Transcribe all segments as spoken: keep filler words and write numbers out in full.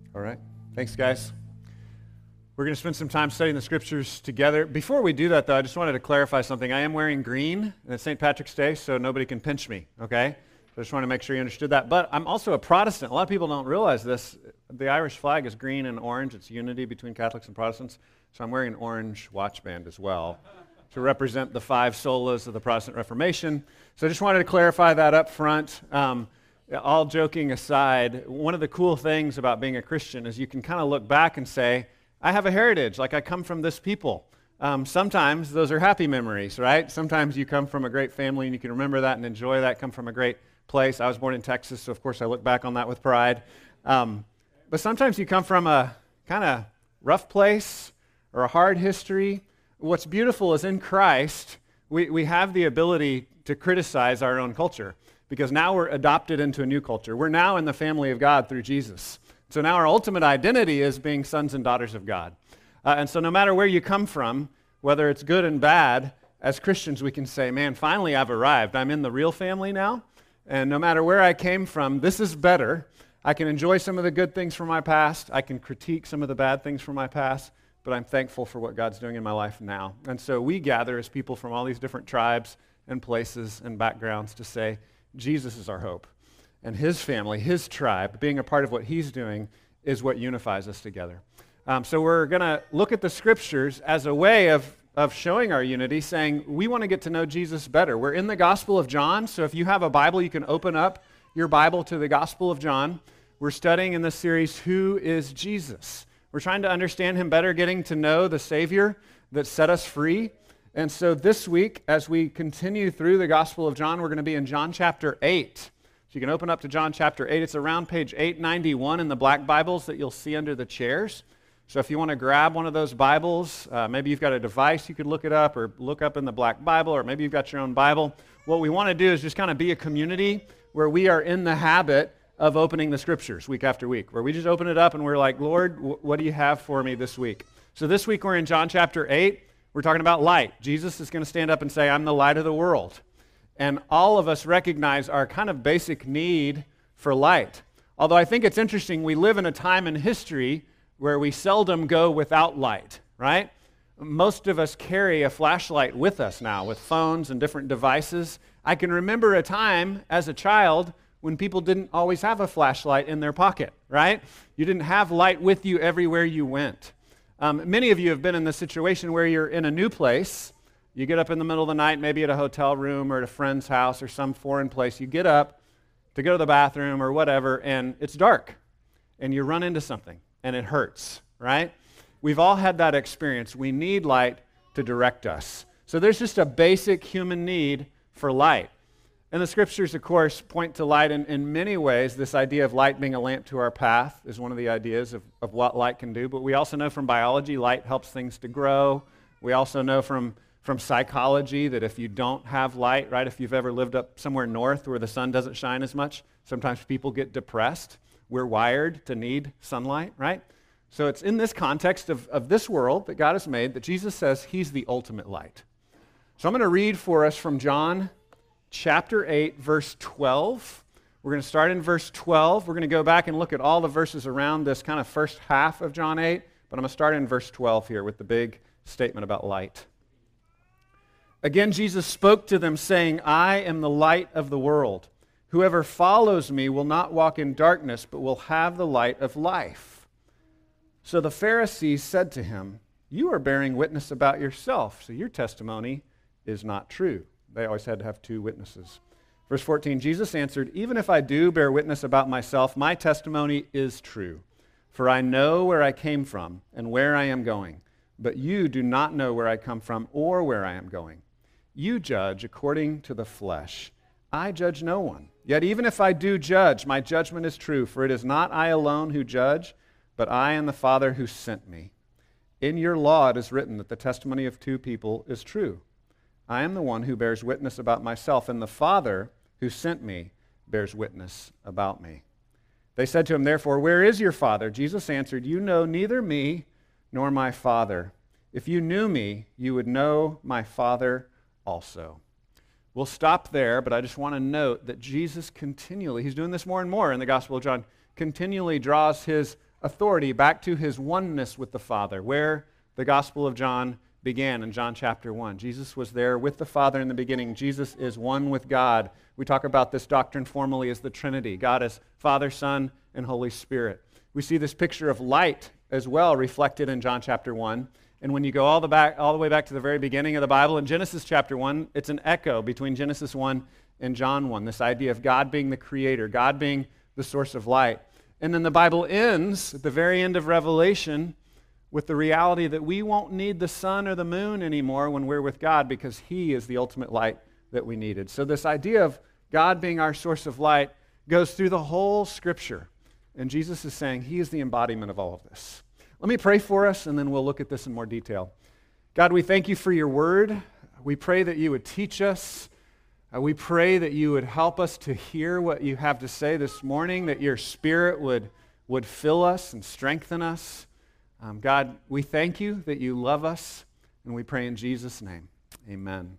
All right. Thanks, guys. We're going to spend some time studying the scriptures together. Before we do that, though, I just wanted to clarify something. I am wearing green, and it's Saint Patrick's Day, so nobody can pinch me, okay? So I just want to make sure you understood that. But I'm also a Protestant. A lot of people don't realize this. The Irish flag is green and orange. It's unity between Catholics and Protestants. So I'm wearing an orange watch band as well to represent the five solas of the Protestant Reformation. So I just wanted to clarify that up front. Um, all joking aside, one of the cool things about being a Christian is you can kind of look back and say, I have a heritage, like I come from this people. Um, sometimes those are happy memories, right? Sometimes you come from a great family and you can remember that and enjoy that, come from a great place. I was born in Texas, so of course I look back on that with pride. Um, but sometimes you come from a kind of rough place or a hard history. What's beautiful is in Christ, we, we have the ability to criticize our own culture because now we're adopted into a new culture. We're now in the family of God through Jesus. So now our ultimate identity is being sons and daughters of God. Uh, and so no matter where you come from, whether it's good and bad, as Christians we can say, man, finally I've arrived. I'm in the real family now. And no matter where I came from, this is better. I can enjoy some of the good things from my past. I can critique some of the bad things from my past. But I'm thankful for what God's doing in my life now. And so we gather as people from all these different tribes and places and backgrounds to say, Jesus is our hope. And his family, his tribe, being a part of what he's doing is what unifies us together. Um, so we're going to look at the scriptures as a way of, of showing our unity, saying we want to get to know Jesus better. We're in the Gospel of John, so if you have a Bible, you can open up your Bible to the Gospel of John. We're studying in this series, Who is Jesus? We're trying to understand him better, getting to know the Savior that set us free. And so this week, as we continue through the Gospel of John, we're going to be in John chapter eight. So you can open up to John chapter eight. It's around page eight ninety-one in the black Bibles that you'll see under the chairs. So if you want to grab one of those Bibles, uh, maybe you've got a device you could look it up or look up in the black Bible, or maybe you've got your own Bible. What we want to do is just kind of be a community where we are in the habit of opening the scriptures week after week, where we just open it up and we're like, Lord, w- what do you have for me this week? So this week we're in John chapter eight. We're talking about light. Jesus is going to stand up and say, I'm the light of the world. And all of us recognize our kind of basic need for light. Although I think it's interesting, we live in a time in history where we seldom go without light, right? Most of us carry a flashlight with us now, with phones and different devices. I can remember a time as a child when people didn't always have a flashlight in their pocket, right? You didn't have light with you everywhere you went. Um, many of you have been in this situation where you're in a new place. You get up in the middle of the night, maybe at a hotel room or at a friend's house or some foreign place. You get up to go to the bathroom or whatever, and it's dark, and you run into something, and it hurts, right? We've all had that experience. We need light to direct us. So there's just a basic human need for light. And the scriptures, of course, point to light in, in many ways. This idea of light being a lamp to our path is one of the ideas of, of what light can do. But we also know from biology, light helps things to grow. We also know from From psychology that if you don't have light, right, if you've ever lived up somewhere north where the sun doesn't shine as much, sometimes people get depressed. We're wired to need sunlight, right? So it's in this context of, of this world that God has made that Jesus says he's the ultimate light. So I'm going to read for us from John chapter eight, verse twelve. We're going to start in verse twelve. We're going to go back and look at all the verses around this kind of first half of John eight, but I'm going to start in verse twelve here with the big statement about light. Again, Jesus spoke to them, saying, I am the light of the world. Whoever follows me will not walk in darkness, but will have the light of life. So the Pharisees said to him, you are bearing witness about yourself, so your testimony is not true. They always had to have two witnesses. Verse fourteen, Jesus answered, even if I do bear witness about myself, my testimony is true. For I know where I came from and where I am going, but you do not know where I come from or where I am going. You judge according to the flesh. I judge no one. Yet even if I do judge, my judgment is true, for it is not I alone who judge, but I and the Father who sent me. In your law it is written that the testimony of two people is true. I am the one who bears witness about myself, and the Father who sent me bears witness about me. They said to him, therefore, where is your Father? Jesus answered, you know neither me nor my Father. If you knew me, you would know my Father also. We'll stop there, but I just want to note that Jesus continually, he's doing this more and more in the Gospel of John, continually draws his authority back to his oneness with the Father, where the Gospel of John began in John chapter one. Jesus was there with the Father in the beginning. Jesus is one with God. We talk about this doctrine formally as the Trinity. God is Father, Son, and Holy Spirit. We see this picture of light as well reflected in John chapter one. And when you go all the, back, all the way back to the very beginning of the Bible, in Genesis chapter one, it's an echo between Genesis one and John one, this idea of God being the creator, God being the source of light. And then the Bible ends at the very end of Revelation with the reality that we won't need the sun or the moon anymore when we're with God because he is the ultimate light that we needed. So this idea of God being our source of light goes through the whole Scripture. And Jesus is saying he is the embodiment of all of this. Let me pray for us, and then we'll look at this in more detail. God, we thank you for your word. We pray that you would teach us. Uh, we pray that you would help us to hear what you have to say this morning, that your Spirit would, would fill us and strengthen us. Um, God, we thank you that you love us, and we pray in Jesus' name. Amen.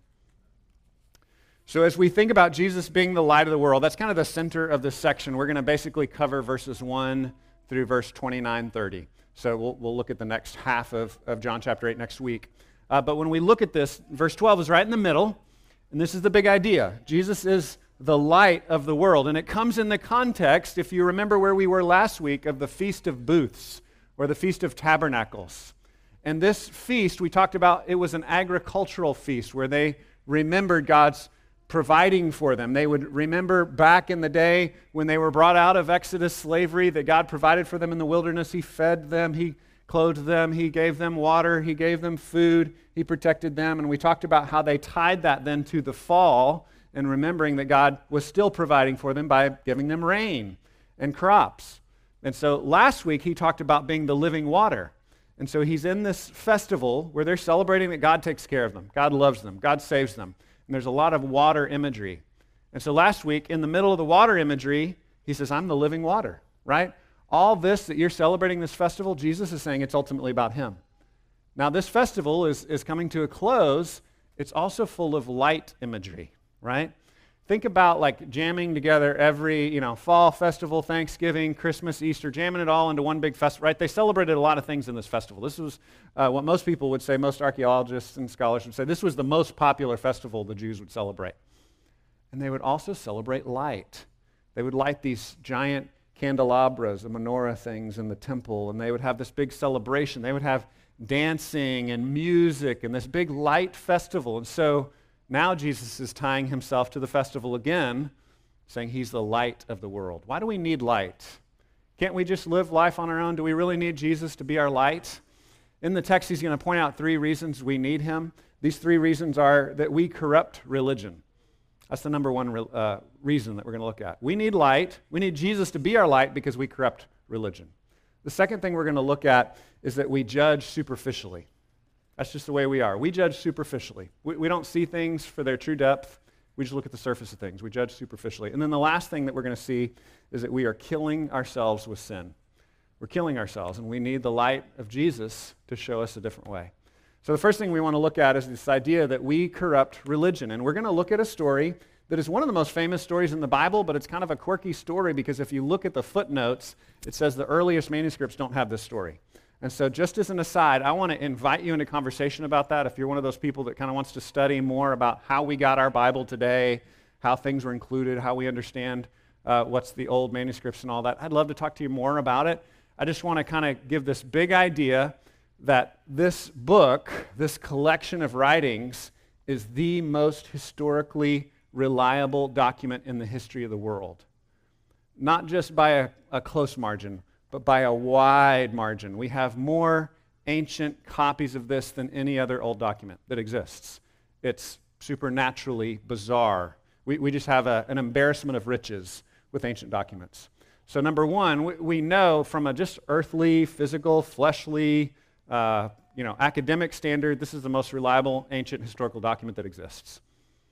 So as we think about Jesus being the light of the world, that's kind of the center of this section. We're going to basically cover verses one through verse twenty-nine, thirty. So we'll, we'll look at the next half of, of John chapter eight next week. Uh, but when we look at this, verse twelve is right in the middle, and this is the big idea. Jesus is the light of the world, and it comes in the context, if you remember where we were last week, of the Feast of Booths, or the Feast of Tabernacles. And this feast, we talked about, it was an agricultural feast where they remembered God's providing for them. They would remember back in the day when they were brought out of Exodus slavery that God provided for them in the wilderness. He fed them, he clothed them, he gave them water, he gave them food, he protected them. And we talked about how they tied that then to the fall and remembering that God was still providing for them by giving them rain and crops. And so last week he talked about being the living water. And so he's in this festival where they're celebrating that God takes care of them. God loves them. God saves them. And there's a lot of water imagery. And so last week, in the middle of the water imagery, he says, I'm the living water, right? All this that you're celebrating this festival, Jesus is saying it's ultimately about him. Now this festival is, is coming to a close. It's also full of light imagery, right? Think about like jamming together every, you know, fall festival, Thanksgiving, Christmas, Easter, jamming it all into one big festival, right? They celebrated a lot of things in this festival. This was uh, what most people would say, most archaeologists and scholars would say, this was the most popular festival the Jews would celebrate. And they would also celebrate light. They would light these giant candelabras, the menorah things in the temple, and they would have this big celebration. They would have dancing and music and this big light festival. And so now Jesus is tying himself to the festival again, saying he's the light of the world. Why do we need light? Can't we just live life on our own? Do we really need Jesus to be our light? In the text, he's going to point out three reasons we need him. These three reasons are that we corrupt religion. That's the number one re- uh, reason that we're going to look at. We need light. We need Jesus to be our light because we corrupt religion. The second thing we're going to look at is that we judge superficially. That's just the way we are. We judge superficially. We, we don't see things for their true depth. We just look at the surface of things. We judge superficially. And then the last thing that we're going to see is that we are killing ourselves with sin. We're killing ourselves, and we need the light of Jesus to show us a different way. So the first thing we want to look at is this idea that we corrupt religion. And we're going to look at a story that is one of the most famous stories in the Bible, but it's kind of a quirky story because if you look at the footnotes, it says the earliest manuscripts don't have this story. And so just as an aside, I want to invite you into conversation about that. If you're one of those people that kind of wants to study more about how we got our Bible today, how things were included, how we understand uh, what's the old manuscripts and all that, I'd love to talk to you more about it. I just want to kind of give this big idea that this book, this collection of writings, is the most historically reliable document in the history of the world. Not just by a, a close margin, but by a wide margin. We have more ancient copies of this than any other old document that exists. It's supernaturally bizarre. We, we just have a, an embarrassment of riches with ancient documents. So number one, we, we know from a just earthly, physical, fleshly, uh, you know, academic standard, this is the most reliable ancient historical document that exists.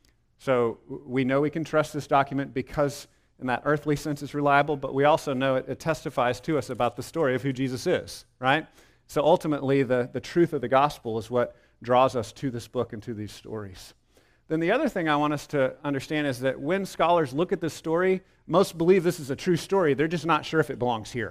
So we know we can trust this document because in that earthly sense it's reliable, but we also know it, it testifies to us about the story of who Jesus is, right? So ultimately the, the truth of the gospel is what draws us to this book and to these stories. Then the other thing I want us to understand is that when scholars look at this story, most believe this is a true story. They're just not sure if it belongs here,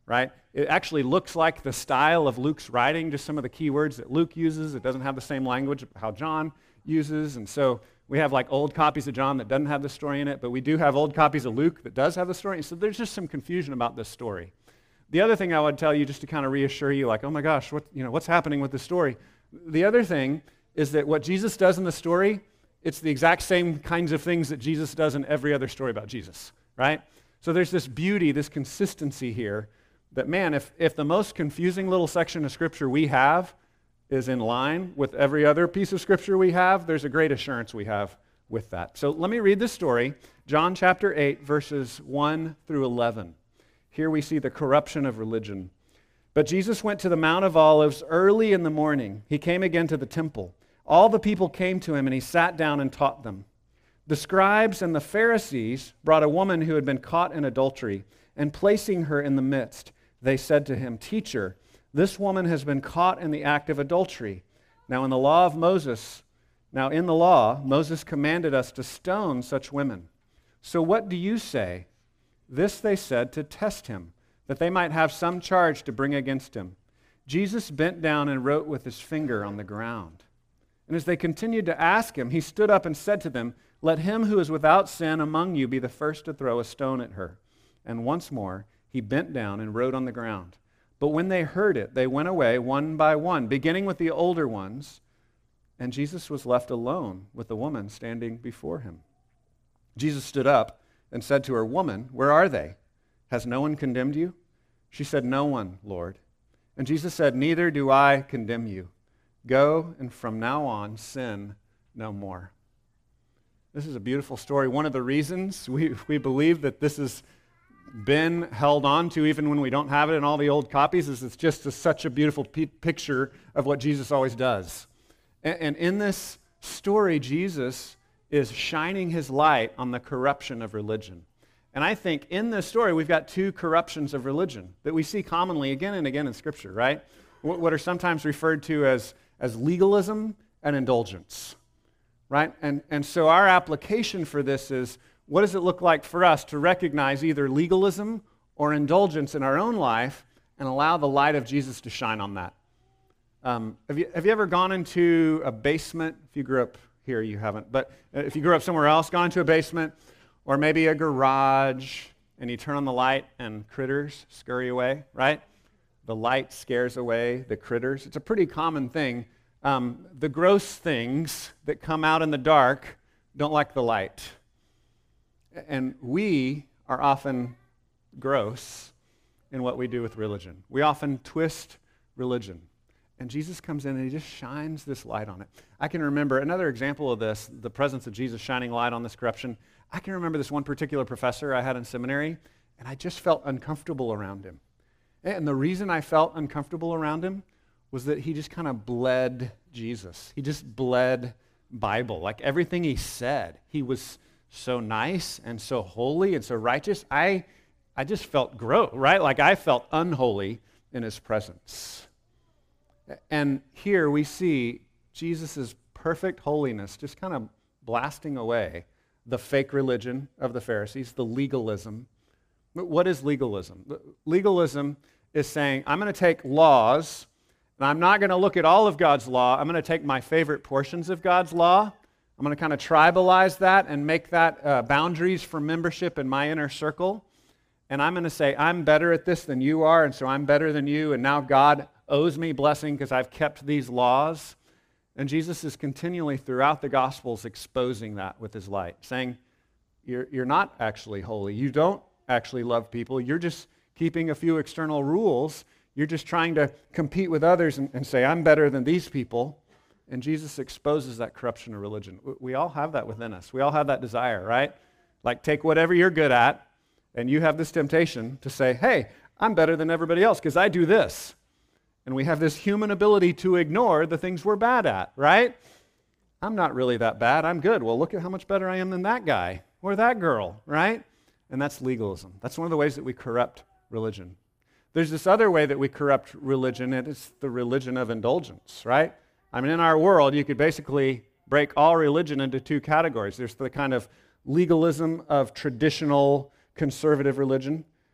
right? It actually looks like the style of Luke's writing, just some of the key words that Luke uses. It doesn't have the same language of how John uses, and so we have like old copies of John that doesn't have the story in it, but we do have old copies of Luke that does have the story, so there's just some confusion about this story. The other thing I would tell you, just to kind of reassure you, like, oh my gosh, what, you know, what's happening with this story? The other thing is that what Jesus does in the story, it's the exact same kinds of things that Jesus does in every other story about Jesus, right? So there's this beauty, this consistency here that, man, if, if the most confusing little section of Scripture we have is in line with every other piece of Scripture we have, there's a great assurance we have with that. So let me read this story, John chapter eight, verses one through eleven. Here we see the corruption of religion. But Jesus went to the Mount of Olives early in the morning. He came again to the temple. All the people came to him, and he sat down and taught them. The scribes and the Pharisees brought a woman who had been caught in adultery, and placing her in the midst, they said to him, "Teacher, this woman has been caught in the act of adultery. Now in the law of Moses, now in the law, Moses commanded us to stone such women. So what do you say?" This they said to test him, that they might have some charge to bring against him. Jesus bent down and wrote with his finger on the ground. And as they continued to ask him, he stood up and said to them, "Let him who is without sin among you be the first to throw a stone at her." And once more he bent down and wrote on the ground. But when they heard it, they went away one by one, beginning with the older ones. And Jesus was left alone with the woman standing before him. Jesus stood up and said to her, "Woman, where are they? Has no one condemned you?" She said, "No one, Lord." And Jesus said, "Neither do I condemn you. Go, and from now on sin no more." This is a beautiful story. One of the reasons we, we believe that this has been held on to even when we don't have it in all the old copies is it's just a, such a beautiful p- picture of what Jesus always does. And, and in this story, Jesus is shining his light on the corruption of religion. And I think in this story, we've got two corruptions of religion that we see commonly again and again in Scripture, right? What are sometimes referred to as, as legalism and indulgence, right? And, and so our application for this is, what does it look like for us to recognize either legalism or indulgence in our own life and allow the light of Jesus to shine on that? Um, have you, have you ever gone into a basement? If you grew up here, you haven't. But if you grew up somewhere else, gone into a basement or maybe a garage, and you turn on the light and critters scurry away, right? The light scares away the critters. It's a pretty common thing. Um, the gross things that come out in the dark don't like the light. And we are often gross in what we do with religion. We often twist religion. And Jesus comes in and he just shines this light on it. I can remember another example of this, the presence of Jesus shining light on this corruption. I can remember this one particular professor I had in seminary, and I just felt uncomfortable around him. And the reason I felt uncomfortable around him was that he just kind of bled Jesus. He just bled Bible. Like everything he said, he was so nice and so holy and so righteous. I, I just felt gross, right? Like I felt unholy in his presence. And here we see Jesus' perfect holiness just kind of blasting away the fake religion of the Pharisees, the legalism. But what is legalism? Legalism is saying, I'm going to take laws, and I'm not going to look at all of God's law. I'm going to take my favorite portions of God's law. I'm going to kind of tribalize that and make that uh, boundaries for membership in my inner circle. And I'm going to say, I'm better at this than you are, and so I'm better than you, and now God owes me blessing because I've kept these laws. And Jesus is continually throughout the Gospels exposing that with his light, saying, you're, you're not actually holy. You don't actually love people. You're just keeping a few external rules. You're just trying to compete with others and, and say, I'm better than these people. And Jesus exposes that corruption of religion. We all have that within us. We all have that desire, right? Like take whatever you're good at, and you have this temptation to say, hey, I'm better than everybody else because I do this. And we have this human ability to ignore the things we're bad at, right? I'm not really that bad. I'm good. Well, look at how much better I am than that guy or that girl, right? And that's legalism. That's one of the ways that we corrupt religion. There's this other way that we corrupt religion, and it's the religion of indulgence, right? I mean, in our world, you could basically break all religion into two categories. There's the kind of legalism of traditional conservative religion,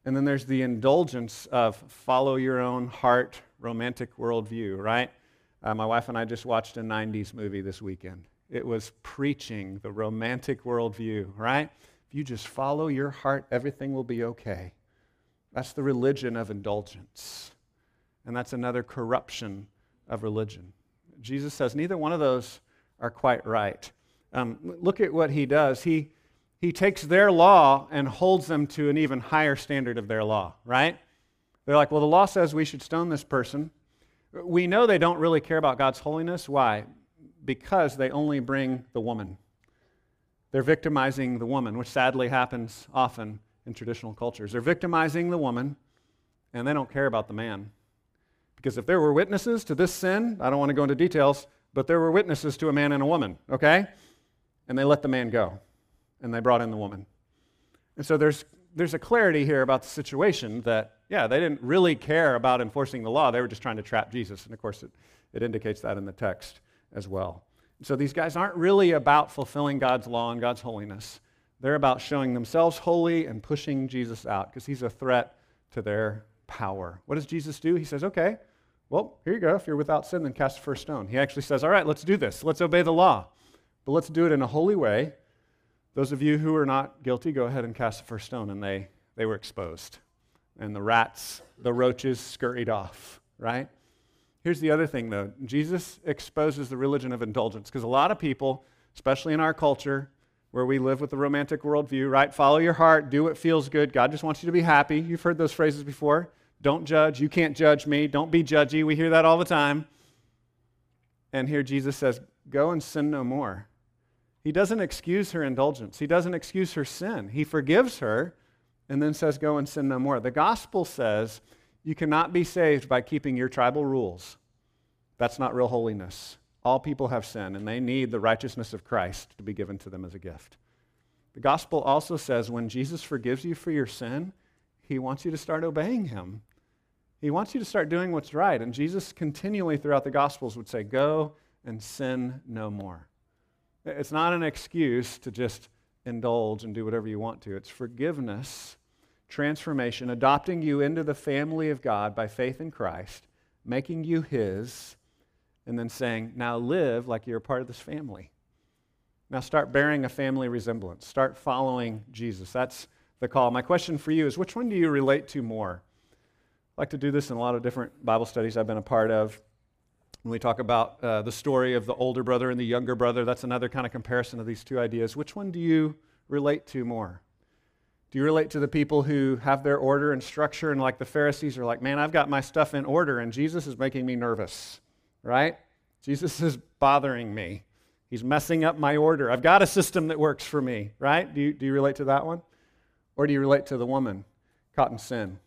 And then there's the indulgence of follow your own heart, romantic worldview, right? Uh, my wife and I just watched a nineties movie this weekend. It was preaching the romantic worldview, right? If you just follow your heart, everything will be okay. That's the religion of indulgence. And that's another corruption of religion. Jesus says neither one of those are quite right. Um, look at what he does. He, he takes their law and holds them to an even higher standard of their law, right? They're like, well, the law says we should stone this person. We know they don't really care about God's holiness. Why? Because they only bring the woman. They're victimizing the woman, which sadly happens often in traditional cultures. They're victimizing the woman, and they don't care about the man. Because if there were witnesses to this sin, I don't want to go into details, but there were witnesses to a man and a woman, okay? And they let the man go, and they brought in the woman. And so there's there's a clarity here about the situation that, yeah, they didn't really care about enforcing the law. They were just trying to trap Jesus. And of course, it, it indicates that in the text as well. So these guys aren't really about fulfilling God's law and God's holiness. They're about showing themselves holy and pushing Jesus out because he's a threat to their power. What does Jesus do? He says, okay, well, here you go. If you're without sin, then cast the first stone. He actually says, all right, let's do this. Let's obey the law. But let's do it in a holy way. Those of you who are not guilty, go ahead and cast the first stone. And they, they were exposed. And the rats, the roaches scurried off, right? Here's the other thing, though. Jesus exposes the religion of indulgence because a lot of people, especially in our culture, where we live with the romantic worldview, right? Follow your heart, do what feels good. God just wants you to be happy. You've heard those phrases before. Don't judge. You can't judge me. Don't be judgy. We hear that all the time. And here Jesus says, go and sin no more. He doesn't excuse her indulgence. He doesn't excuse her sin. He forgives her and then says, go and sin no more. The gospel says you cannot be saved by keeping your tribal rules. That's not real holiness. All people have sin, and they need the righteousness of Christ to be given to them as a gift. The gospel also says when Jesus forgives you for your sin, he wants you to start obeying him. He wants you to start doing what's right. And Jesus continually throughout the Gospels would say, go and sin no more. It's not an excuse to just indulge and do whatever you want to. It's forgiveness, transformation, adopting you into the family of God by faith in Christ, making you his, and then saying, now live like you're a part of this family. Now start bearing a family resemblance. Start following Jesus. That's the call. My question for you is, which one do you relate to more? I like to do this in a lot of different Bible studies I've been a part of. When we talk about uh, the story of the older brother and the younger brother, that's another kind of comparison of these two ideas. Which one do you relate to more? Do you relate to the people who have their order and structure and like the Pharisees are like, man, I've got my stuff in order and Jesus is making me nervous, right? Jesus is bothering me. He's messing up my order. I've got a system that works for me, right? Do you, do you relate to that one? Or do you relate to the woman caught in sin?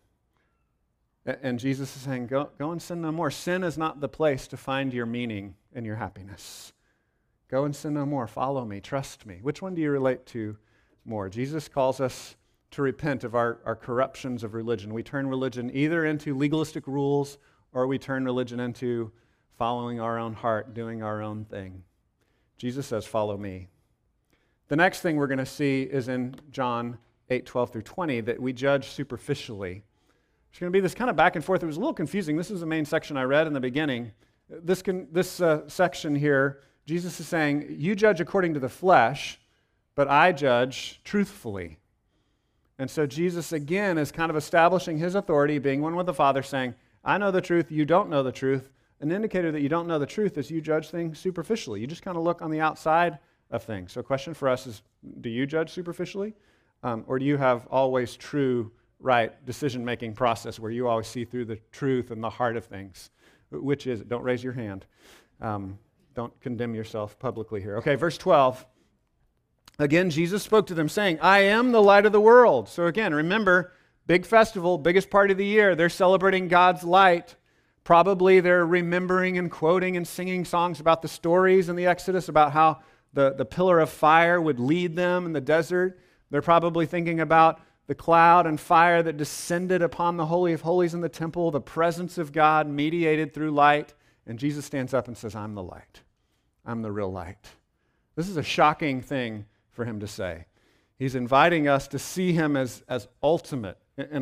And Jesus is saying, go, go and sin no more. Sin is not the place to find your meaning and your happiness. Go and sin no more. Follow me. Trust me. Which one do you relate to more? Jesus calls us to repent of our, our corruptions of religion. We turn religion either into legalistic rules or we turn religion into following our own heart, doing our own thing. Jesus says, follow me. The next thing we're going to see is in John eight, twelve through twenty, that we judge superficially. There's going to be this kind of back and forth. It was a little confusing. This is the main section I read in the beginning. This, can, this uh, section here, Jesus is saying, you judge according to the flesh, but I judge truthfully. And so Jesus, again, is kind of establishing his authority, being one with the Father, saying, I know the truth, you don't know the truth. An indicator that you don't know the truth is you judge things superficially. You just kind of look on the outside of things. So a question for us is, do you judge superficially? Um, or do you have always true, right decision-making process where you always see through the truth and the heart of things? Which is it? Don't raise your hand. Um, don't condemn yourself publicly here. Okay, verse twelve. Again, Jesus spoke to them saying, I am the light of the world. So again, remember, big festival, biggest part of the year. They're celebrating God's light. Probably they're remembering and quoting and singing songs about the stories in the Exodus, about how the, the pillar of fire would lead them in the desert. They're probably thinking about the cloud and fire that descended upon the Holy of Holies in the temple, the presence of God mediated through light. And Jesus stands up and says, I'm the light. I'm the real light. This is a shocking thing for him to say. He's inviting us to see him as, as ultimate in a,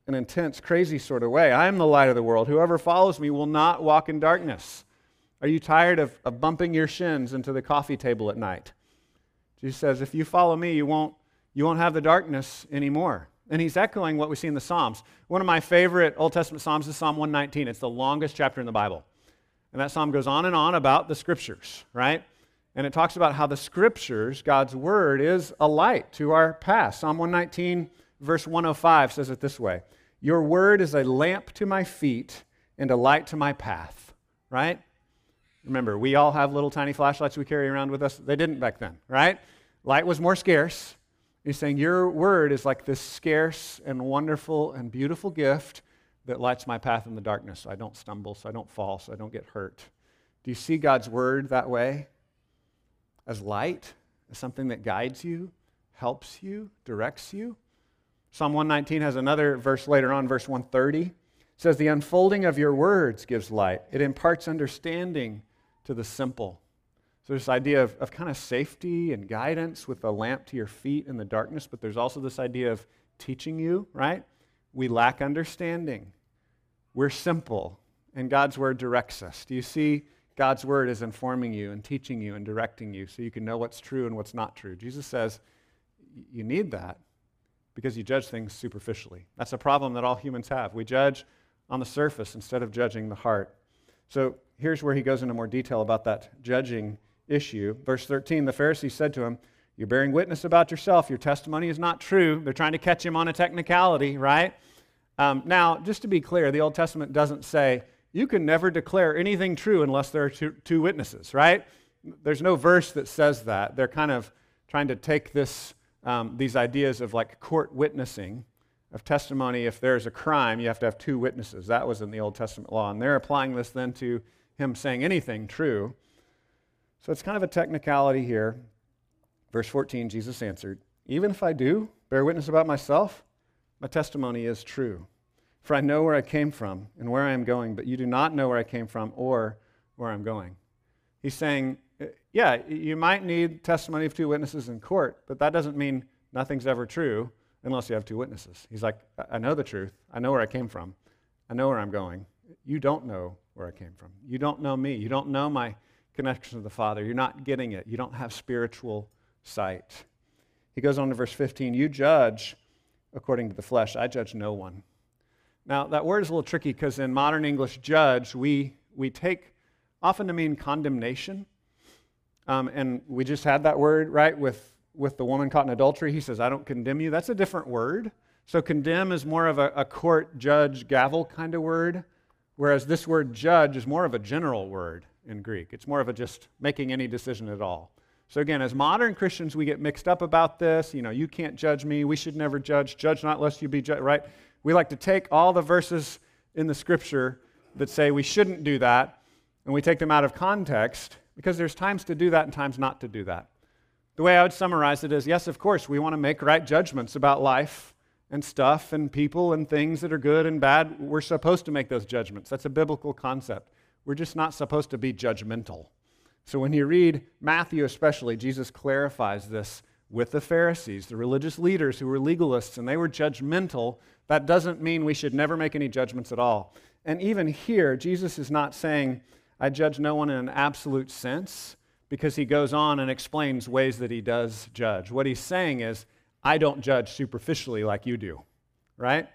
an intense, crazy sort of way. I am the light of the world. Whoever follows me will not walk in darkness. Are you tired of, of bumping your shins into the coffee table at night? Jesus says, if you follow me, you won't, you won't have the darkness anymore. And he's echoing what we see in the Psalms. One of my favorite Old Testament Psalms is Psalm one nineteen. It's the longest chapter in the Bible. And that psalm goes on and on about the Scriptures, right? And it talks about how the Scriptures, God's Word, is a light to our path. Psalm one nineteen, verse one oh five says it this way: your Word is a lamp to my feet and a light to my path, right? Remember, we all have little tiny flashlights we carry around with us. They didn't back then, right? Light was more scarce. He's saying your Word is like this scarce and wonderful and beautiful gift that lights my path in the darkness so I don't stumble, so I don't fall, so I don't get hurt. Do you see God's Word that way? As light, as something that guides you, helps you, directs you? Psalm one nineteen has another verse later on, verse one thirty. It says, the unfolding of your words gives light. It imparts understanding to the simple. So there's this idea of, of kind of safety and guidance with a lamp to your feet in the darkness, but there's also this idea of teaching you, right? We lack understanding. We're simple, and God's Word directs us. Do you see God's Word is informing you and teaching you and directing you so you can know what's true and what's not true? Jesus says you need that because you judge things superficially. That's a problem that all humans have. We judge on the surface instead of judging the heart. So here's where he goes into more detail about that judging issue. Verse thirteen, the Pharisees said to him, you're bearing witness about yourself. Your testimony is not true. They're trying to catch him on a technicality, right? Um, now, just to be clear, the Old Testament doesn't say you can never declare anything true unless there are two, two witnesses, right? There's no verse that says that. They're kind of trying to take this, um, these ideas of like court witnessing, of testimony. If there's a crime, you have to have two witnesses. That was in the Old Testament law. And they're applying this then to him saying anything true. So it's kind of a technicality here. Verse fourteen, Jesus answered, even if I do bear witness about myself, my testimony is true. For I know where I came from and where I am going, but you do not know where I came from or where I'm going. He's saying, yeah, you might need testimony of two witnesses in court, but that doesn't mean nothing's ever true unless you have two witnesses. He's like, I know the truth. I know where I came from. I know where I'm going. You don't know where I came from. You don't know me. You don't know my connection to the Father. You're not getting it. You don't have spiritual sight. He goes on to verse fifteen, you judge according to the flesh. I judge no one. Now, that word is a little tricky because in modern English, judge, we, we take often to mean condemnation. Um, and we just had that word, right, with, with the woman caught in adultery. He says, I don't condemn you. That's a different word. So condemn is more of a, a court, judge, gavel kind of word, whereas this word judge is more of a general word in Greek. It's more of a just making any decision at all. So again, as modern Christians, we get mixed up about this. You know, you can't judge me. We should never judge. Judge not lest you be judged, right? We like to take all the verses in the Scripture that say we shouldn't do that, and we take them out of context because there's times to do that and times not to do that. The way I would summarize it is, yes, of course, we want to make right judgments about life and stuff and people and things that are good and bad. We're supposed to make those judgments. That's a biblical concept. We're just not supposed to be judgmental. So when you read Matthew especially, Jesus clarifies this with the Pharisees, the religious leaders who were legalists, and they were judgmental. That doesn't mean we should never make any judgments at all. And even here, Jesus is not saying, I judge no one in an absolute sense, because he goes on and explains ways that he does judge. What he's saying is, I don't judge superficially like you do, right?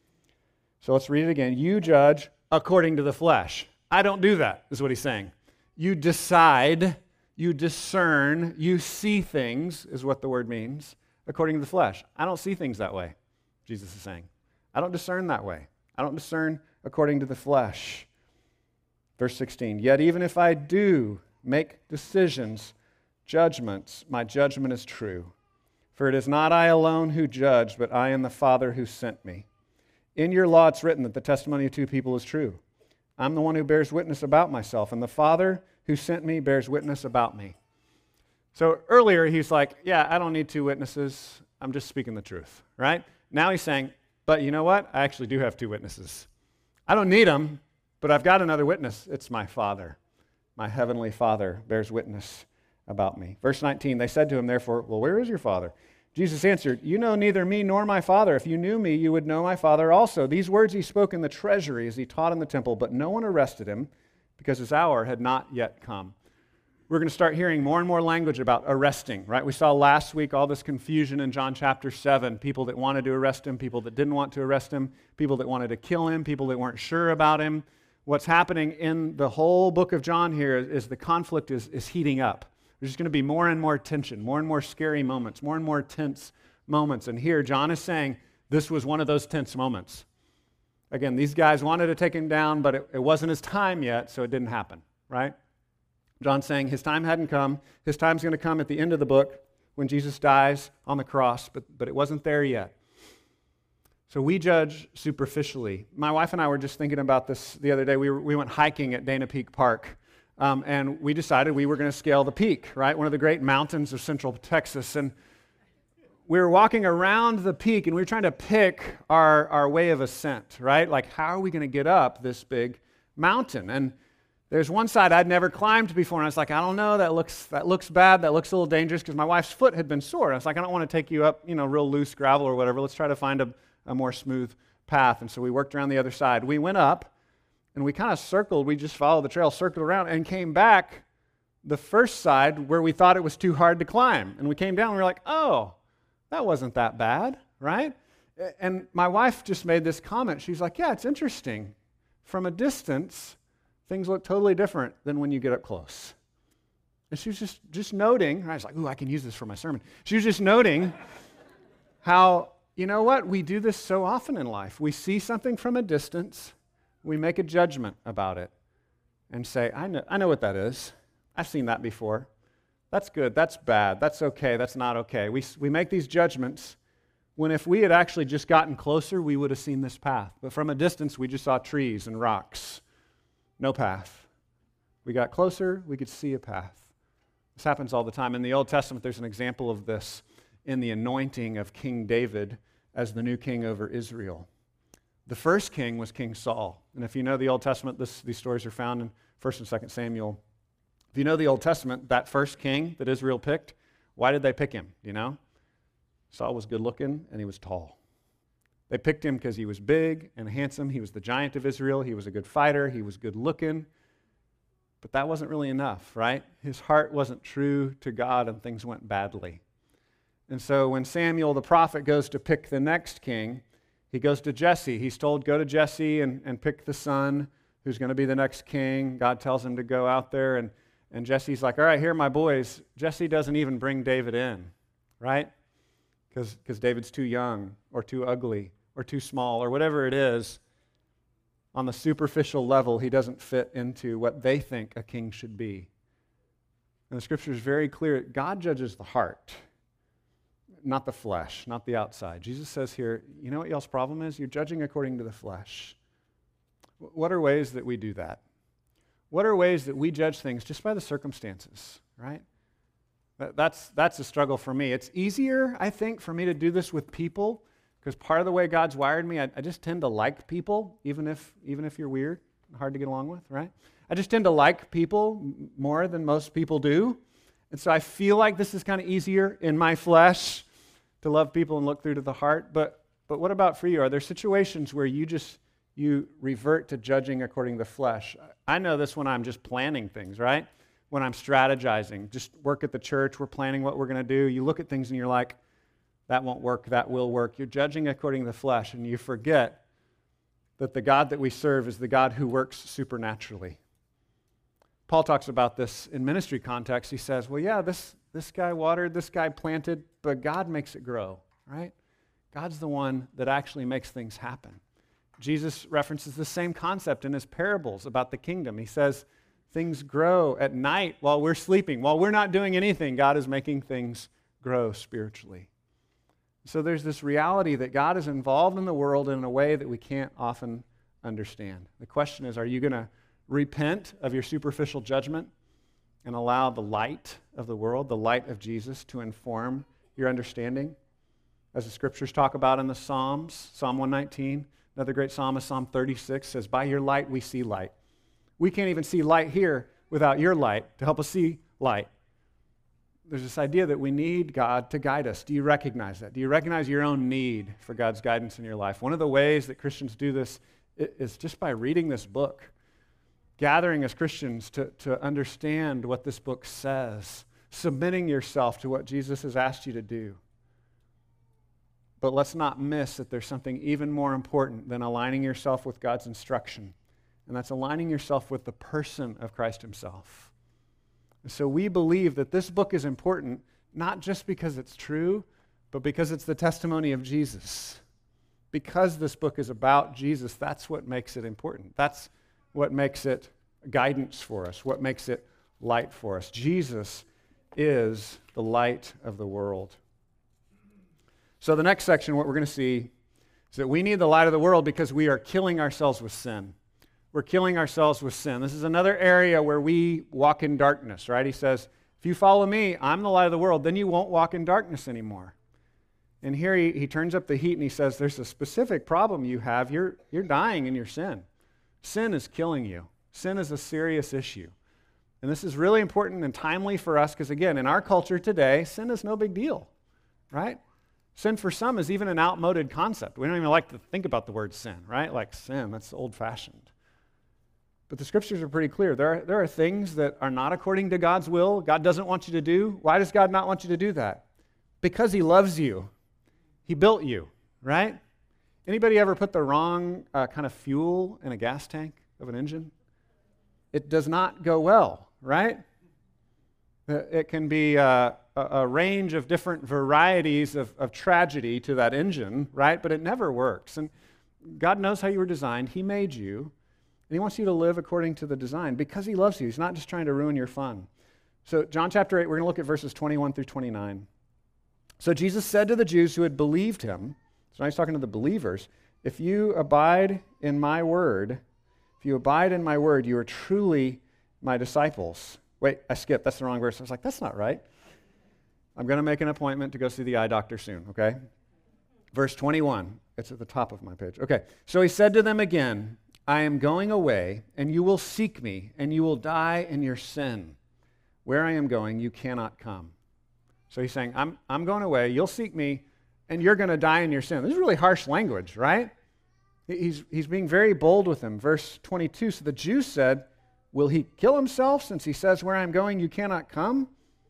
So let's read it again. You judge according to the flesh. I don't do that, is what he's saying. You decide, you discern, you see things, is what the word means, according to the flesh. I don't see things that way, Jesus is saying. I don't discern that way. I don't discern according to the flesh. Verse sixteen, yet even if I do make decisions, judgments, my judgment is true. For it is not I alone who judge, but I and the Father who sent me. In your law it's written that the testimony of two people is true. I'm the one who bears witness about myself, and the Father who sent me bears witness about me. So earlier he's like, yeah, I don't need two witnesses. I'm just speaking the truth, right? Now he's saying, but you know what? I actually do have two witnesses. I don't need them, but I've got another witness. It's my Father. My heavenly Father bears witness about me. Verse nineteen, they said to him, therefore, well, where is your Father? Jesus answered, "You know neither me nor my Father. If you knew me, you would know my Father also." These words he spoke in the treasury as he taught in the temple, but no one arrested him because his hour had not yet come. We're going to start hearing more and more language about arresting, right? We saw last week all this confusion in John chapter seven. People that wanted to arrest him, people that didn't want to arrest him, people that wanted to kill him, people that weren't sure about him. What's happening in the whole book of John here is, is the conflict is, is heating up. There's just going to be more and more tension, more and more scary moments, more and more tense moments. And here John is saying this was one of those tense moments. Again, these guys wanted to take him down, but it, it wasn't his time yet, so it didn't happen, right? John's saying his time hadn't come. His time's going to come at the end of the book when Jesus dies on the cross, but, but it wasn't there yet. So we judge superficially. My wife and I were just thinking about this the other day. We, were, we went hiking at Dana Peak Park, um, and we decided we were going to scale the peak, right? One of the great mountains of central Texas. And we were walking around the peak, and we were trying to pick our, our way of ascent, right? Like, how are we going to get up this big mountain? And there's one side I'd never climbed before, and I was like, I don't know, that looks that looks bad, that looks a little dangerous, because my wife's foot had been sore. I was like, I don't want to take you up, you know, real loose gravel or whatever. Let's try to find a, a more smooth path. And so we worked around the other side. We went up, and we kind of circled. We just followed the trail, circled around, and came back the first side where we thought it was too hard to climb. And we came down, and we were like, oh, that wasn't that bad, right? And my wife just made this comment. She's like, yeah, it's interesting. From a distance, things look totally different than when you get up close. And she was just, just noting, and I was like, ooh, I can use this for my sermon. She was just noting how, you know what, we do this so often in life. We see something from a distance, we make a judgment about it, and say, I know, I know what that is. I've seen that before. That's good, that's bad, that's okay, that's not okay. We, we make these judgments when if we had actually just gotten closer, we would have seen this path. But from a distance, we just saw trees and rocks. No path. We got closer, we could see a path. This happens all the time. In the Old Testament, there's an example of this in the anointing of King David as the new king over Israel. The first king was King Saul. And if you know the Old Testament, this, these stories are found in First and Second Samuel. If you know the Old Testament, that first king that Israel picked, why did they pick him? Do you know? Saul was good looking and he was tall. They picked him because he was big and handsome. He was the giant of Israel. He was a good fighter. He was good looking. But that wasn't really enough, right? His heart wasn't true to God and things went badly. And so when Samuel the prophet goes to pick the next king, he goes to Jesse. He's told, go to Jesse and, and pick the son who's going to be the next king. God tells him to go out there. And, and Jesse's like, all right, here are my boys. Jesse doesn't even bring David in, right? Because David's too young or too ugly or too small, or whatever it is. On the superficial level, he doesn't fit into what they think a king should be. And the scripture is very clear. God judges the heart, not the flesh, not the outside. Jesus says here, you know what y'all's problem is? You're judging according to the flesh. What are ways that we do that? What are ways that we judge things just by the circumstances, right? That's, that's a struggle for me. It's easier, I think, for me to do this with people, because part of the way God's wired me, I, I just tend to like people, even if even if you're weird, hard to get along with, right? I just tend to like people more than most people do. And so I feel like this is kind of easier in my flesh to love people and look through to the heart. But but what about for you? Are there situations where you just, you revert to judging according to the flesh? I know this when I'm just planning things, right? When I'm strategizing, just work at the church, we're planning what we're going to do. You look at things and you're like, that won't work, that will work. You're judging according to the flesh, and you forget that the God that we serve is the God who works supernaturally. Paul talks about this in ministry context. He says, well, yeah, this, this guy watered, this guy planted, but God makes it grow, right? God's the one that actually makes things happen. Jesus references the same concept in his parables about the kingdom. He says, things grow at night while we're sleeping. While we're not doing anything, God is making things grow spiritually. So there's this reality that God is involved in the world in a way that we can't often understand. The question is, are you going to repent of your superficial judgment and allow the light of the world, the light of Jesus, to inform your understanding? As the scriptures talk about in the Psalms, Psalm one nineteen, another great psalmist, Psalm thirty-six, says, by your light we see light. We can't even see light here without your light to help us see light. there's this idea that we need God to guide us. Do you recognize that? Do you recognize your own need for God's guidance in your life? One of the ways that Christians do this is just by reading this book, gathering as Christians to, to understand what this book says, submitting yourself to what Jesus has asked you to do. But let's not miss that there's something even more important than aligning yourself with God's instruction, and that's aligning yourself with the person of Christ himself. And so we believe that this book is important, not just because it's true, but because it's the testimony of Jesus. Because this book is about Jesus, that's what makes it important. That's what makes it guidance for us, what makes it light for us. Jesus is the light of the world. So the next section, what we're going to see is that we need the light of the world because we are killing ourselves with sin. We're killing ourselves with sin. This is another area where we walk in darkness, right? He says, if you follow me, I'm the light of the world, then you won't walk in darkness anymore. And here he, he turns up the heat and he says, there's a specific problem you have. You're, you're dying in your sin. Sin is killing you. Sin is a serious issue. And this is really important and timely for us because, again, in our culture today, sin is no big deal, right? Sin for some is even an outmoded concept. We don't even like to think about the word sin, right? Like sin, that's old-fashioned. But the scriptures are pretty clear. There are, there are things that are not according to God's will. God doesn't want you to do. Why does God not want you to do that? Because he loves you. He built you, right? Anybody ever put the wrong uh, kind of fuel in a gas tank of an engine? It does not go well, right? It can be uh, a, a range of different varieties of, of tragedy to that engine, right? But it never works. And God knows how you were designed. He made you. And he wants you to live according to the design because he loves you. He's not just trying to ruin your fun. So John chapter eight, we're going to look at verses twenty-one through twenty-nine. So Jesus said to the Jews who had believed him, so now he's talking to the believers, if you abide in my word, if you abide in my word, you are truly my disciples. Wait, I skipped. That's the wrong verse. I was like, that's not right. I'm going to make an appointment to go see the eye doctor soon, okay? Verse twenty-one. It's at the top of my page. Okay. So he said to them again, I am going away, and you will seek me, and you will die in your sin. Where I am going, you cannot come. So he's saying, I'm, I'm going away, you'll seek me, and you're going to die in your sin. This is really harsh language, right? He's, he's being very bold with them. Verse twenty-two, so the Jews said, will he kill himself since he says, where I'm going, you cannot come?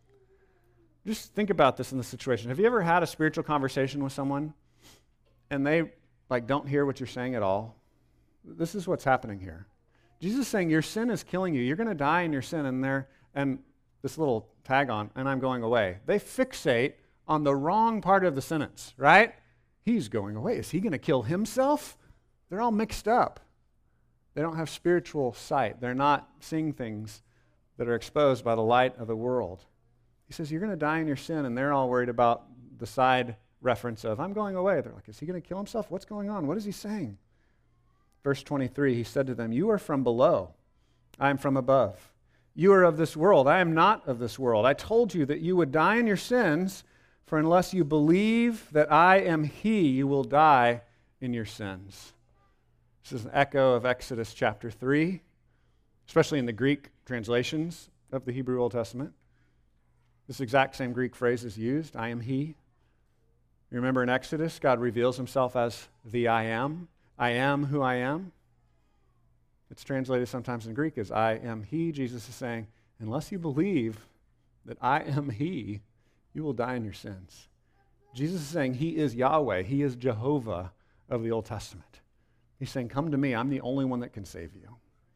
Just think about this in the situation. Have you ever had a spiritual conversation with someone, and they like don't hear what you're saying at all? This is what's happening here. Jesus is saying your sin is killing you. You're going to die in your sin, and there, and this little tag on, and I'm going away. They fixate on the wrong part of the sentence, right? He's going away. Is he going to kill himself? They're all mixed up. They don't have spiritual sight. They're not seeing things that are exposed by the light of the world. He says, you're going to die in your sin, and they're all worried about the side reference of, I'm going away. They're like, is he going to kill himself? What's going on? What is he saying? Verse twenty-three, he said to them, you are from below, I am from above. You are of this world, I am not of this world. I told you that you would die in your sins, for unless you believe that I am he, you will die in your sins. This is an echo of Exodus chapter three, especially in the Greek translations of the Hebrew Old Testament. This exact same Greek phrase is used, I am he. You remember in Exodus, God reveals himself as the I am. I am who I am. It's translated sometimes in Greek as I am he. Jesus is saying, unless you believe that I am he, you will die in your sins. Jesus is saying he is Yahweh. He is Jehovah of the Old Testament. He's saying, come to me. I'm the only one that can save you.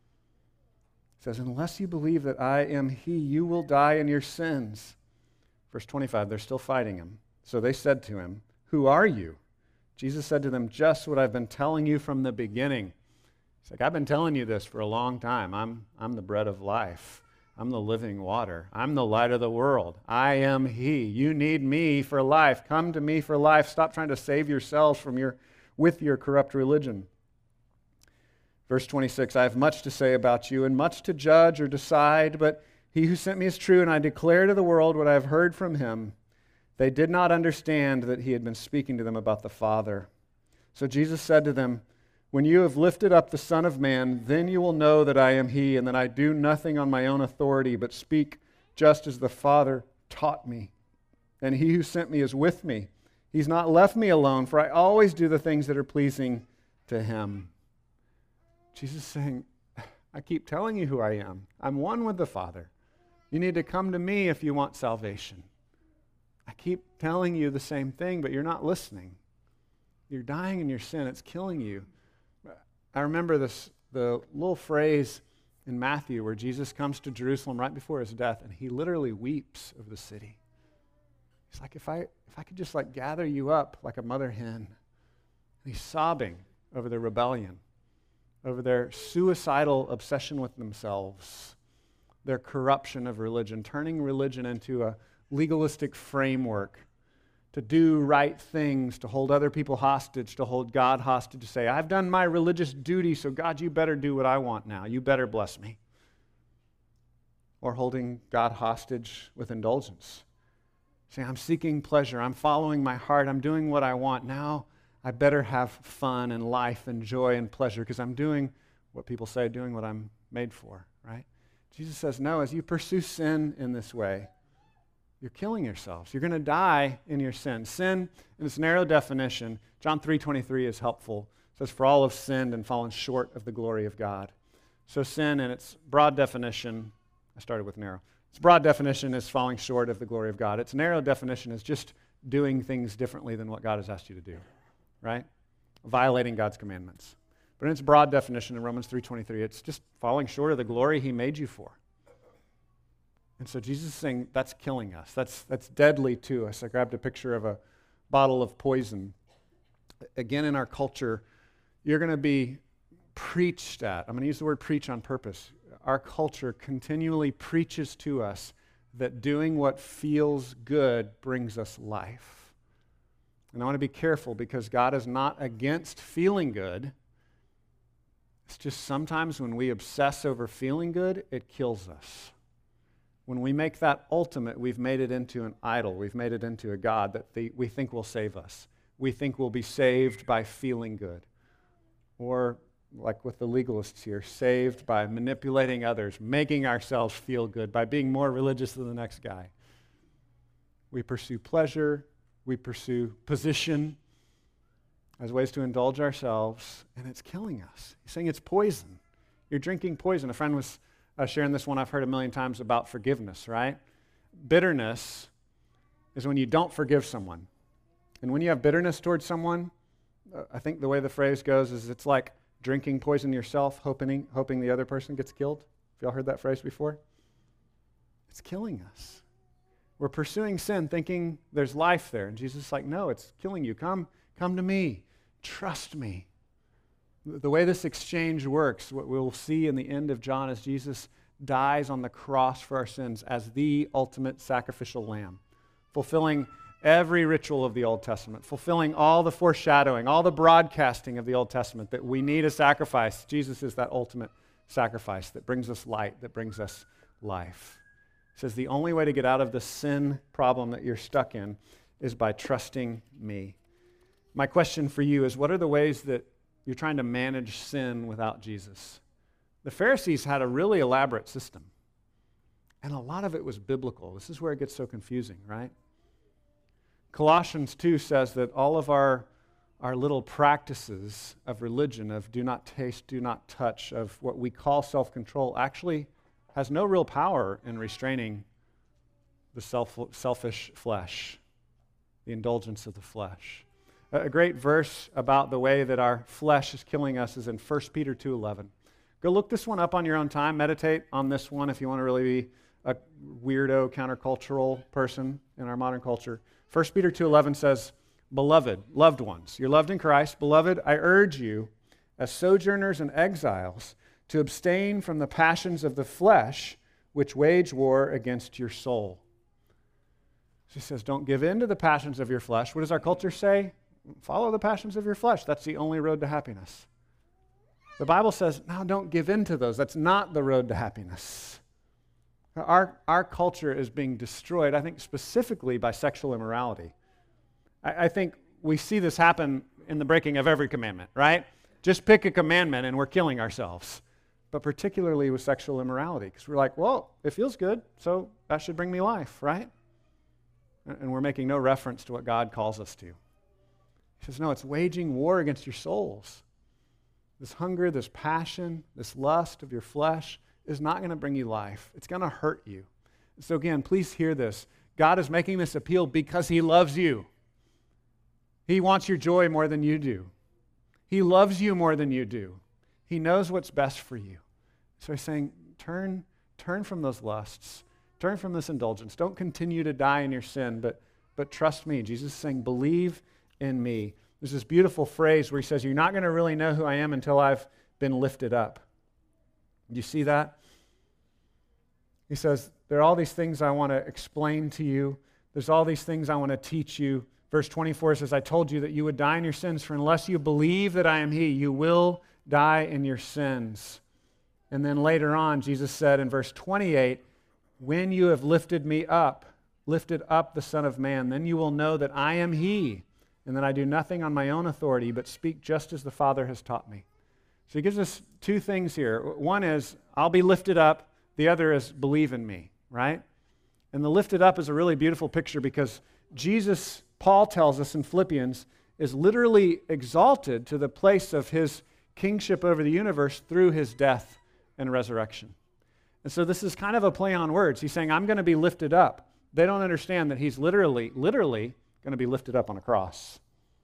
He says, unless you believe that I am he, you will die in your sins. Verse twenty-five, they're still fighting him. So they said to him, who are you? Jesus said to them, just what I've been telling you from the beginning. He's like, I've been telling you this for a long time. I'm, I'm the bread of life. I'm the living water. I'm the light of the world. I am he. You need me for life. Come to me for life. Stop trying to save yourselves from your, with your corrupt religion. Verse twenty-six, I have much to say about you and much to judge or decide, but he who sent me is true, and I declare to the world what I have heard from him. They did not understand that he had been speaking to them about the Father. So Jesus said to them, when you have lifted up the Son of Man, then you will know that I am he, and that I do nothing on my own authority, but speak just as the Father taught me, and he who sent me is with me. He's not left me alone, for I always do the things that are pleasing to him. Jesus is saying, I keep telling you who I am. I'm one with the Father. You need to come to me if you want salvation. I keep telling you the same thing, but you're not listening. You're dying in your sin. It's killing you. I remember this, the little phrase in Matthew where Jesus comes to Jerusalem right before his death, and he literally weeps of the city. He's like, if I if I could just like gather you up like a mother hen. And he's sobbing over their rebellion, over their suicidal obsession with themselves, their corruption of religion, turning religion into a legalistic framework to do right things, to hold other people hostage, to hold God hostage, to say, I've done my religious duty, so God, you better do what I want now. You better bless me. Or holding God hostage with indulgence. Saying, I'm seeking pleasure. I'm following my heart. I'm doing what I want. Now I better have fun and life and joy and pleasure because I'm doing what people say, doing what I'm made for, right? Jesus says, no, as you pursue sin in this way, you're killing yourselves. You're going to die in your sin. Sin, in its narrow definition, John three twenty-three is helpful. It says, for all have sinned and fallen short of the glory of God. So sin, in its broad definition, I started with narrow. Its broad definition is falling short of the glory of God. Its narrow definition is just doing things differently than what God has asked you to do, right? Violating God's commandments. But in its broad definition in Romans three twenty-three, it's just falling short of the glory he made you for. And so Jesus is saying that's killing us. That's, that's deadly to us. I grabbed a picture of a bottle of poison. Again, in our culture, you're going to be preached at. I'm going to use the word preach on purpose. Our culture continually preaches to us that doing what feels good brings us life. And I want to be careful because God is not against feeling good. It's just sometimes when we obsess over feeling good, it kills us. When we make that ultimate, we've made it into an idol. We've made it into a God that the, we think will save us. We think we'll be saved by feeling good. Or, like with the legalists here, saved by manipulating others, making ourselves feel good, by being more religious than the next guy. We pursue pleasure. We pursue position as ways to indulge ourselves, and it's killing us. He's saying it's poison. You're drinking poison. A friend was Uh, sharing this one I've heard a million times about forgiveness, right? Bitterness is when you don't forgive someone. And when you have bitterness towards someone, uh, I think the way the phrase goes is it's like drinking poison yourself, hoping, hoping the other person gets killed. Have y'all heard that phrase before? It's killing us. We're pursuing sin thinking there's life there. And Jesus is like, no, it's killing you. Come, come to me. Trust me. The way this exchange works, what we'll see in the end of John is Jesus dies on the cross for our sins as the ultimate sacrificial lamb, fulfilling every ritual of the Old Testament, fulfilling all the foreshadowing, all the broadcasting of the Old Testament, that we need a sacrifice. Jesus is that ultimate sacrifice that brings us light, that brings us life. He says the only way to get out of the sin problem that you're stuck in is by trusting me. My question for you is, what are the ways that you're trying to manage sin without Jesus? The Pharisees had a really elaborate system, and a lot of it was biblical. This is where it gets so confusing, right? Colossians two says that all of our, our little practices of religion, of do not taste, do not touch, of what we call self-control, actually has no real power in restraining the self, selfish flesh, the indulgence of the flesh. A great verse about the way that our flesh is killing us is in First Peter two eleven. Go look this one up on your own time. Meditate on this one if you want to really be a weirdo, countercultural person in our modern culture. First Peter two eleven says, Beloved, loved ones, you're loved in Christ. Beloved, I urge you, as sojourners and exiles, to abstain from the passions of the flesh, which wage war against your soul. She says, don't give in to the passions of your flesh. What does our culture say? Follow the passions of your flesh. That's the only road to happiness. The Bible says, no, don't give in to those. That's not the road to happiness. Our, our culture is being destroyed, I think, specifically by sexual immorality. I, I think we see this happen in the breaking of every commandment, right? Just pick a commandment and we're killing ourselves. But particularly with sexual immorality, because we're like, well, it feels good, so that should bring me life, right? And we're making no reference to what God calls us to. He says, no, it's waging war against your souls. This hunger, this passion, this lust of your flesh is not going to bring you life. It's going to hurt you. So again, please hear this. God is making this appeal because he loves you. He wants your joy more than you do. He loves you more than you do. He knows what's best for you. So he's saying, turn, turn from those lusts. Turn from this indulgence. Don't continue to die in your sin, but, but trust me. Jesus is saying, believe in me. There's this beautiful phrase where he says, you're not going to really know who I am until I've been lifted up. Do you see that? He says, there are all these things I want to explain to you. There's all these things I want to teach you. Verse twenty-four says, I told you that you would die in your sins, for unless you believe that I am he, you will die in your sins. And then later on, Jesus said in verse twenty-eight, when you have lifted me up, lifted up the Son of Man, then you will know that I am he, and that I do nothing on my own authority, but speak just as the Father has taught me. So he gives us two things here. One is, I'll be lifted up. The other is, believe in me, right? And the lifted up is a really beautiful picture because Jesus, Paul tells us in Philippians, is literally exalted to the place of his kingship over the universe through his death and resurrection. And so this is kind of a play on words. He's saying, I'm going to be lifted up. They don't understand that he's literally, literally going to be lifted up on a cross.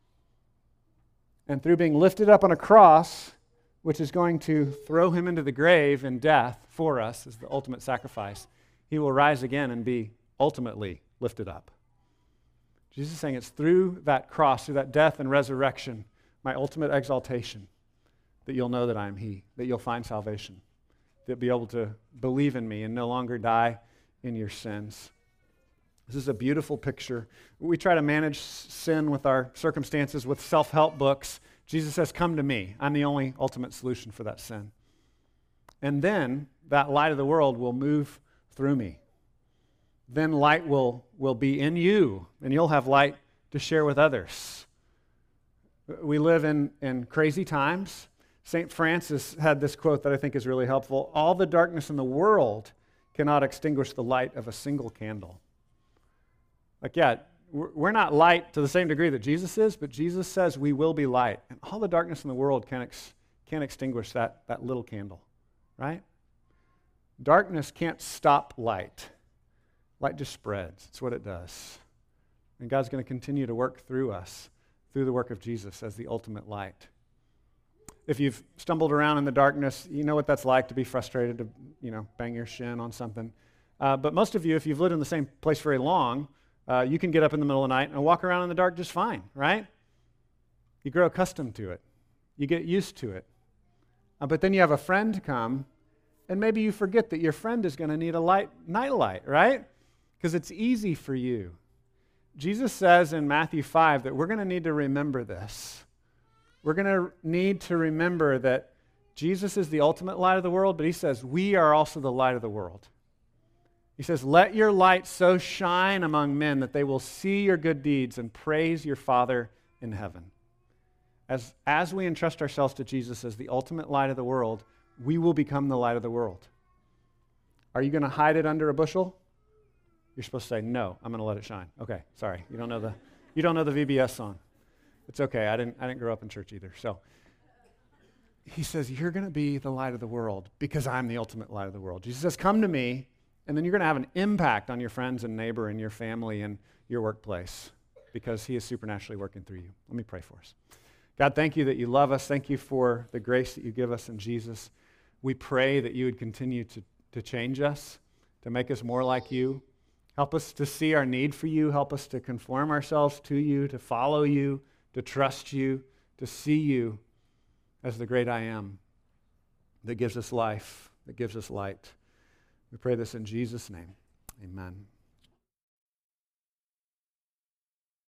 And through being lifted up on a cross, which is going to throw him into the grave in death for us as the ultimate sacrifice, he will rise again and be ultimately lifted up. Jesus is saying it's through that cross, through that death and resurrection, my ultimate exaltation, that you'll know that I am he, that you'll find salvation, that you'll be able to believe in me and no longer die in your sins. This is a beautiful picture. We try to manage sin with our circumstances with self-help books. Jesus says, come to me. I'm the only ultimate solution for that sin. And then that light of the world will move through me. Then light will, will be in you, and you'll have light to share with others. We live in, in crazy times. Saint Francis had this quote that I think is really helpful. All the darkness in the world cannot extinguish the light of a single candle. Like, yeah, we're not light to the same degree that Jesus is, but Jesus says we will be light. And all the darkness in the world can't, ex- can't extinguish that, that little candle, right? Darkness can't stop light. Light just spreads. It's what it does. And God's going to continue to work through us, through the work of Jesus as the ultimate light. If you've stumbled around in the darkness, you know what that's like to be frustrated, to, you know, bang your shin on something. Uh, but most of you, if you've lived in the same place very long, uh, you can get up in the middle of the night and walk around in the dark just fine, right? You grow accustomed to it. You get used to it. Uh, but then you have a friend come, and maybe you forget that your friend is going to need a light, night light, right? Because it's easy for you. Jesus says in Matthew five that we're going to need to remember this. We're going to need to remember that Jesus is the ultimate light of the world, but he says we are also the light of the world. He says, let your light so shine among men that they will see your good deeds and praise your Father in heaven. As, as we entrust ourselves to Jesus as the ultimate light of the world, we will become the light of the world. Are you going to hide it under a bushel? You're supposed to say, no, I'm going to let it shine. Okay, sorry. You don't know the, you don't know the V B S song. It's okay. I didn't, I didn't grow up in church either. So he says, you're going to be the light of the world because I'm the ultimate light of the world. Jesus says, come to me, and then you're going to have an impact on your friends and neighbor and your family and your workplace because he is supernaturally working through you. Let me pray for us. God, thank you that you love us. Thank you for the grace that you give us in Jesus. We pray that you would continue to, to change us, to make us more like you. Help us to see our need for you. Help us to conform ourselves to you, to follow you, to trust you, to see you as the great I am that gives us life, that gives us light. We pray this in Jesus' name. Amen.